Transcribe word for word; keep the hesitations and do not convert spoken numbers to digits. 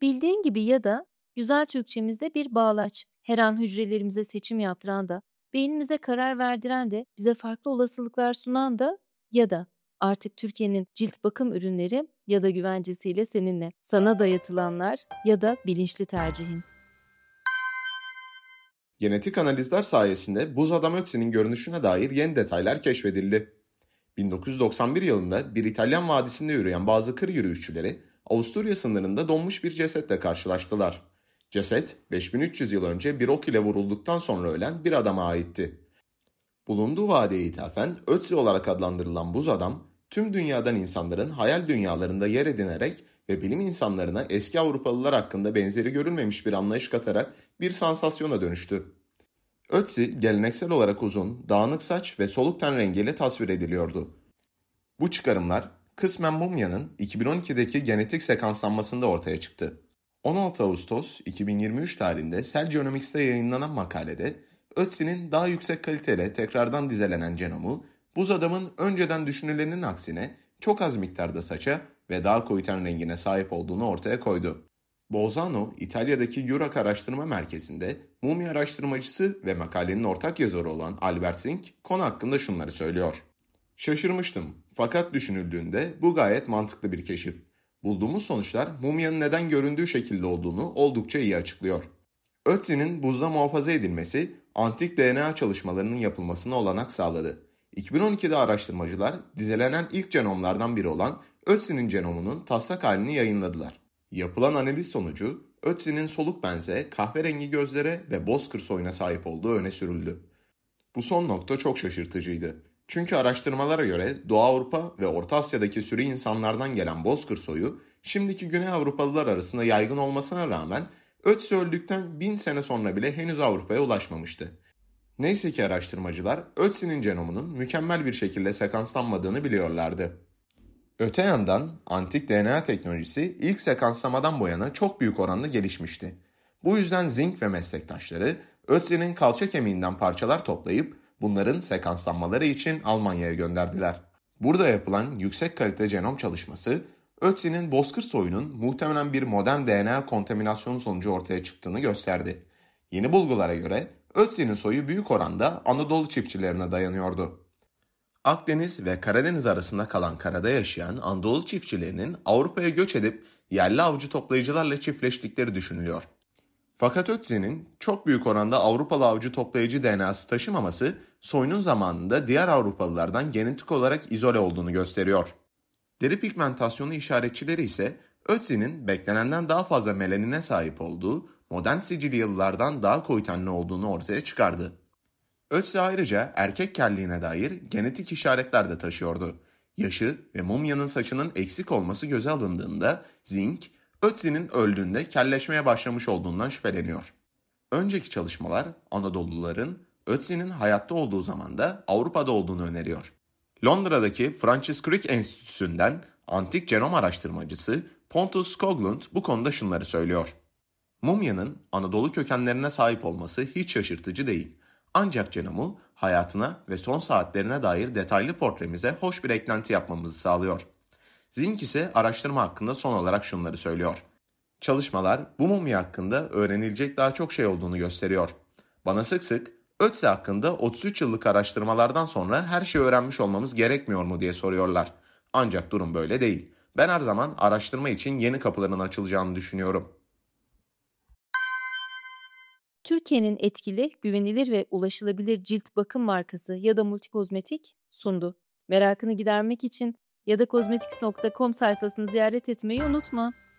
Bildiğin gibi ya da güzel Türkçemizde bir bağlaç. Her an hücrelerimize seçim yaptıran da, beynimize karar verdiren de, bize farklı olasılıklar sunan da ya da artık Türkiye'nin cilt bakım ürünleri ya da güvencesiyle seninle. Sana dayatılanlar ya da bilinçli tercihin. Genetik analizler sayesinde buz adam ötsinin görünüşüne dair yeni detaylar keşfedildi. bin dokuz yüz doksan bir yılında bir İtalyan vadisinde yürüyen bazı kır yürüyüşçüleri Avusturya sınırında donmuş bir cesetle karşılaştılar. Ceset beş bin üç yüz yıl önce bir ok ile vurulduktan sonra ölen bir adama aitti. Bulunduğu vadiye ithafen Ötzi olarak adlandırılan buz adam, tüm dünyadan insanların hayal dünyalarında yer edinerek ve bilim insanlarına eski Avrupalılar hakkında benzeri görülmemiş bir anlayış katarak bir sansasyona dönüştü. Ötzi geleneksel olarak uzun, dağınık saç ve soluk ten rengiyle tasvir ediliyordu. Bu çıkarımlar kısmen mumyanın iki bin on ikideki genetik sekanslanmasında ortaya çıktı. on altı Ağustos iki bin yirmi üç tarihinde Cell Genomics'te yayınlanan makalede Ötzi'nin daha yüksek kaliteyle tekrardan dizelenen genomu, buz adamın önceden düşünülenin aksine çok az miktarda saça ve daha koyu ten rengine sahip olduğunu ortaya koydu. Bolzano, İtalya'daki Yurak Araştırma Merkezi'nde mumya araştırmacısı ve makalenin ortak yazarı olan Albert Zink konu hakkında şunları söylüyor. Şaşırmıştım fakat düşünüldüğünde bu gayet mantıklı bir keşif. Bulduğumuz sonuçlar mumyanın neden göründüğü şekilde olduğunu oldukça iyi açıklıyor. Ötzi'nin buzda muhafaza edilmesi antik D N A çalışmalarının yapılmasına olanak sağladı. iki bin on ikide araştırmacılar dizelenen ilk genomlardan biri olan Ötzi'nin genomunun taslak halini yayınladılar. Yapılan analiz sonucu Ötzi'nin soluk benze, kahverengi gözlere ve bozkır soyuna sahip olduğu öne sürüldü. Bu son nokta çok şaşırtıcıydı. Çünkü araştırmalara göre Doğu Avrupa ve Orta Asya'daki sürü insanlardan gelen bozkır soyu şimdiki Güney Avrupalılar arasında yaygın olmasına rağmen Ötzi öldükten bin sene sonra bile henüz Avrupa'ya ulaşmamıştı. Neyse ki araştırmacılar Ötzi'nin genomunun mükemmel bir şekilde sekanslanmadığını biliyorlardı. Öte yandan antik D N A teknolojisi ilk sekanslamadan bu yana çok büyük oranda gelişmişti. Bu yüzden Zink ve meslektaşları Ötzi'nin kalça kemiğinden parçalar toplayıp bunların sekanslanmaları için Almanya'ya gönderdiler. Burada yapılan yüksek kalite genom çalışması Ötzi'nin bozkır soyunun muhtemelen bir modern D N A kontaminasyonu sonucu ortaya çıktığını gösterdi. Yeni bulgulara göre Ötzi'nin soyu büyük oranda Anadolu çiftçilerine dayanıyordu. Akdeniz ve Karadeniz arasında kalan karada yaşayan Anadolu çiftçilerinin Avrupa'ya göç edip yerli avcı toplayıcılarla çiftleştikleri düşünülüyor. Fakat Ötzi'nin çok büyük oranda Avrupalı avcı toplayıcı D N A'sı taşımaması soyunun zamanında diğer Avrupalılardan genetik olarak izole olduğunu gösteriyor. Deri pigmentasyonu işaretçileri ise Ötzi'nin beklenenden daha fazla melanine sahip olduğu, modern Sicilyalılardan daha koyu tenli olduğunu ortaya çıkardı. Ötzi ayrıca erkek kelliğine dair genetik işaretler de taşıyordu. Yaşı ve mumyanın saçının eksik olması göze alındığında Zink, Ötzi'nin öldüğünde kelleşmeye başlamış olduğundan şüpheleniyor. Önceki çalışmalar Anadoluluların Ötzi'nin hayatta olduğu zamanda Avrupa'da olduğunu öneriyor. Londra'daki Francis Crick Enstitüsü'nden antik genom araştırmacısı Pontus Skoglund bu konuda şunları söylüyor. Mumyanın Anadolu kökenlerine sahip olması hiç şaşırtıcı değil. Ancak genomu hayatına ve son saatlerine dair detaylı portremize hoş bir eklenti yapmamızı sağlıyor. Zink ise araştırma hakkında son olarak şunları söylüyor. Çalışmalar bu mumya hakkında öğrenilecek daha çok şey olduğunu gösteriyor. Bana sık sık Ötzi hakkında otuz üç yıllık araştırmalardan sonra her şeyi öğrenmiş olmamız gerekmiyor mu diye soruyorlar. Ancak durum böyle değil. Ben her zaman araştırma için yeni kapıların açılacağını düşünüyorum. Türkiye'nin etkili, güvenilir ve ulaşılabilir cilt bakım markası ya da multikozmetik sundu. Merakını gidermek için ya da kozmetiks nokta com sayfasını ziyaret etmeyi unutma.